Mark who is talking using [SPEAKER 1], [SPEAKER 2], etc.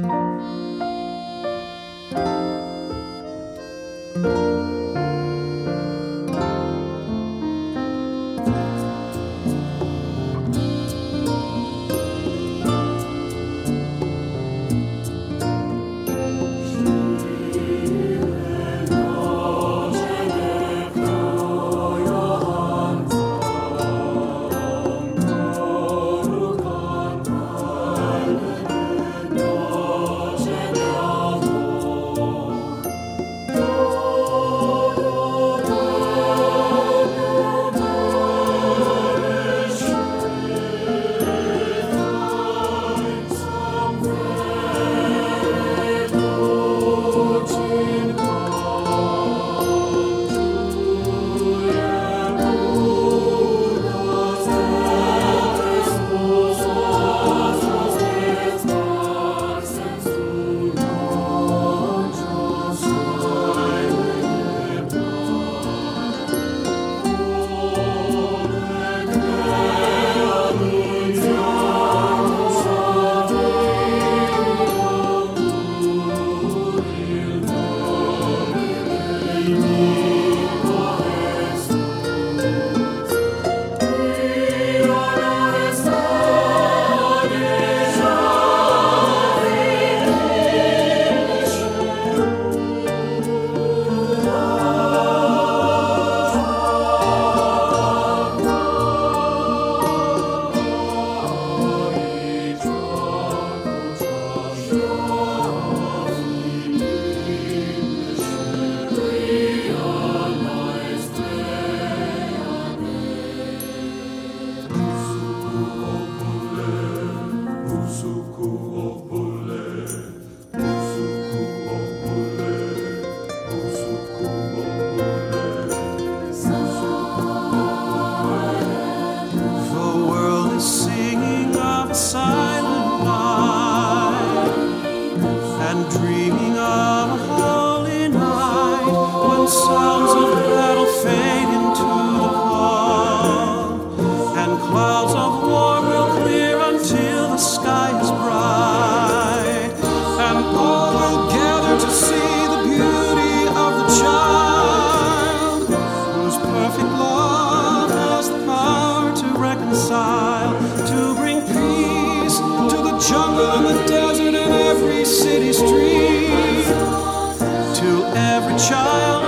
[SPEAKER 1] Dreaming of a holy night when sounds of battle fade into the calm, and clouds of war will clear until the sky is bright, and all will gather to see the beauty of the child, whose perfect love has the power to reconcile, to bring peace to the jungle and the desert and every city street, to every child